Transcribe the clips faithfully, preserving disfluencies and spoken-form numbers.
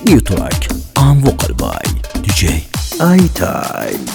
New track on vocal by D J I-Time.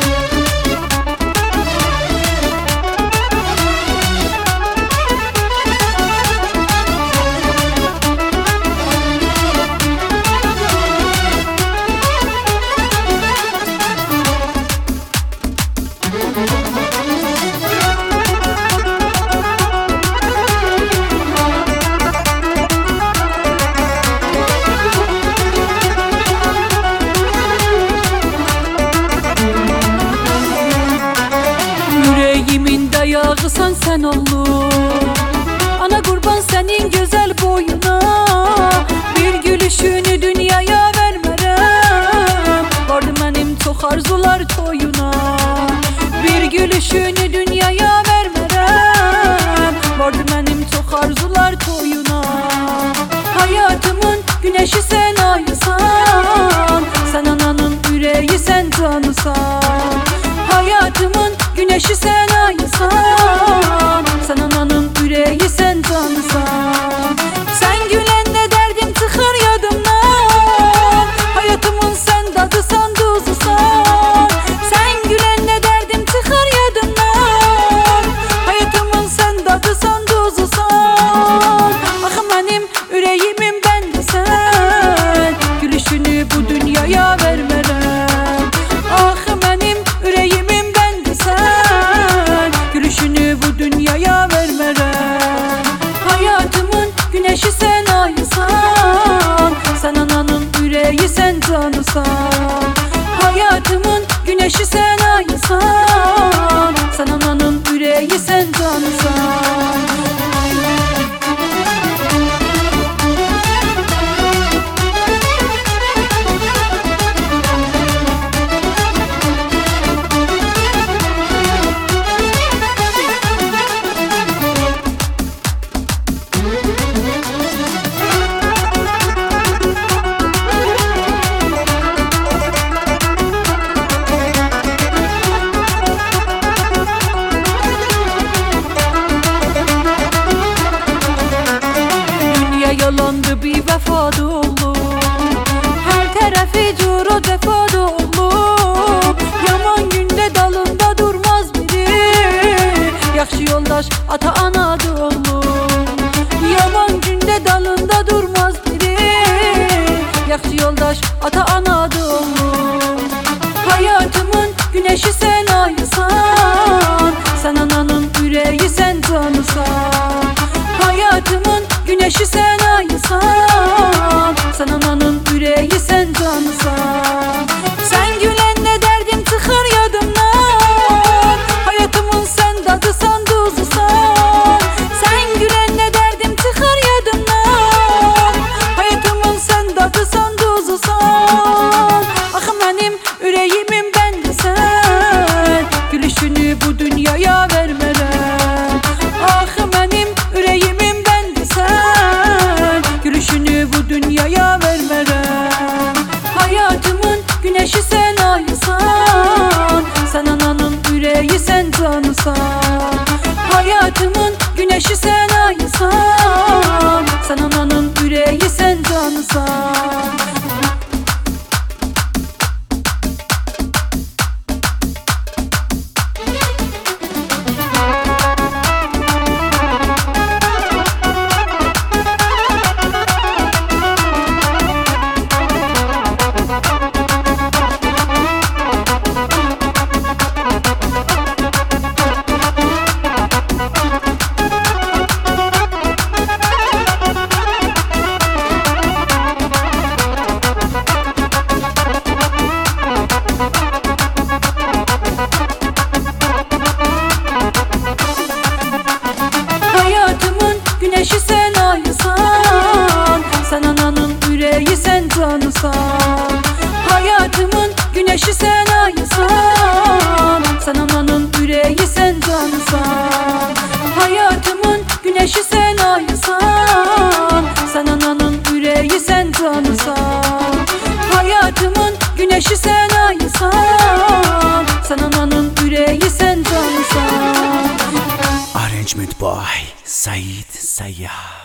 Yüreğimin dayağısan sen olur. Ana kurban senin güzel boyuna. Bir gülüşünü dünyaya vermerem. Vardı benim çok arzular toyuna. Bir gülüşünü dünyaya vermerem. Vardı benim çok arzular toyuna. Hayatımın güneşi sen ayısan. Sen ananın yüreği sen canısan. Hayatımın güneşi sen ayısan. Sen ananın yüreği sen canısan. Sen gülenle derdim çıkar yadımdan. Hayatımın sen dadısan tuzusan. Sen gülenle derdim çıkar yadımdan. Hayatımın sen dadısan tuzusan. Ah benim yüreğimin ben de sen. Gülüşünü bu dünyaya vermerem. Ah benim yüreğimin ben de sen. Gülüşünü bu dünyaya vermerem. Hayatımın güneşi sen ayısan. Sen ananın yüreği sen canısan. Hayatımın güneşi sen ayısan. Sen ananın yüreği sen canısan. Yalandı bir vefa dolu. Her tarafı curo defa dolu. Yaman günde dalında durmaz biri. Yaxşı yoldaş ata ana dolu. Yaman günde dalında durmaz biri. Yaxşı yoldaş ata ana dolu. Hayatımın güneşi sen ayısan. Sen ananın yüreği sen canısan. Hayatımın güneşi sen ayısan. Sen ananın yüreği sen canısan. Sen gülenle derdim çıkar yadımdan. Hayatımın sen dadısan tuzusan. Sen gülenle derdim çıkar yadımdan. Hayatımın sen dadısan tuzusan. Ah benim yüreğimin ben de sen. Gülüşünü bu dünyaya vermerem. Ah benim yüreğimin ben de sen. Gülüşünü bu dünyaya vermerem. Hayatımın güneşi sen ayısan. Sen ananın yüreği sen canısan. Hayatımın güneşi sen ayısan. Sen ananın yüreği sen canısan. Hayatımın güneşi sen ayısan. Sen ananın yüreği sen canısan. Hayatımın güneşi sen ayısan. Sen ananın yüreği sen canısan. Hayatımın güneşi sen ayısan. Sen ananın yüreği sen canısan. Hayatımın güneşi sen ayısan. Sen ananın yüreği sen canısan. Arrangement by Said Sayyah.